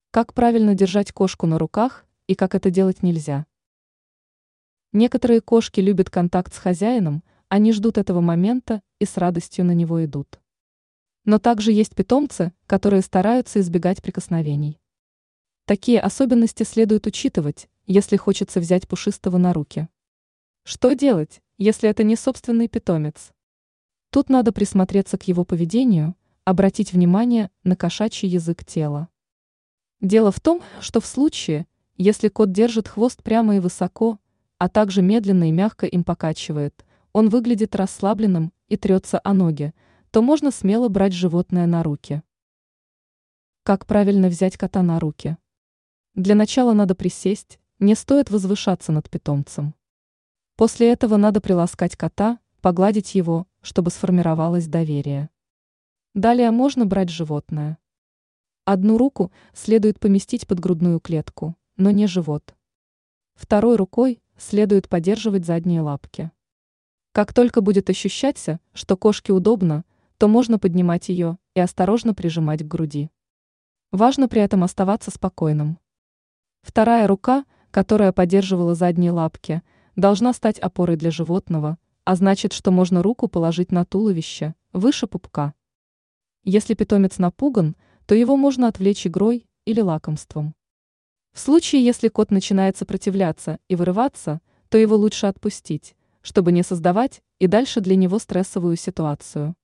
Как правильно держать кошку на руках и как это делать нельзя? Некоторые кошки любят контакт с хозяином, они ждут этого момента и с радостью на него идут. Но также есть питомцы, которые стараются избегать прикосновений. Такие особенности следует учитывать, если хочется взять пушистого на руки. Что делать, если это не собственный питомец? Тут надо присмотреться к его поведению, обратить внимание на кошачий язык тела. Дело в том, что в случае, если кот держит хвост прямо и высоко, а также медленно и мягко им покачивает, он выглядит расслабленным и трется о ноги, то можно смело брать животное на руки. Как правильно взять кота на руки? Для начала надо присесть, не стоит возвышаться над питомцем. После этого надо приласкать кота, погладить его, чтобы сформировалось доверие. Далее можно брать животное. Одну руку следует поместить под грудную клетку, но не живот. Второй рукой следует поддерживать задние лапки. Как только будет ощущаться, что кошке удобно, то можно поднимать ее и осторожно прижимать к груди. Важно при этом оставаться спокойным. Вторая рука, которая поддерживала задние лапки, должна стать опорой для животного, а значит, что можно руку положить на туловище, выше пупка. Если питомец напуган, то его можно отвлечь игрой или лакомством. В случае, если кот начинает сопротивляться и вырываться, то его лучше отпустить, чтобы не создавать и дальше для него стрессовую ситуацию.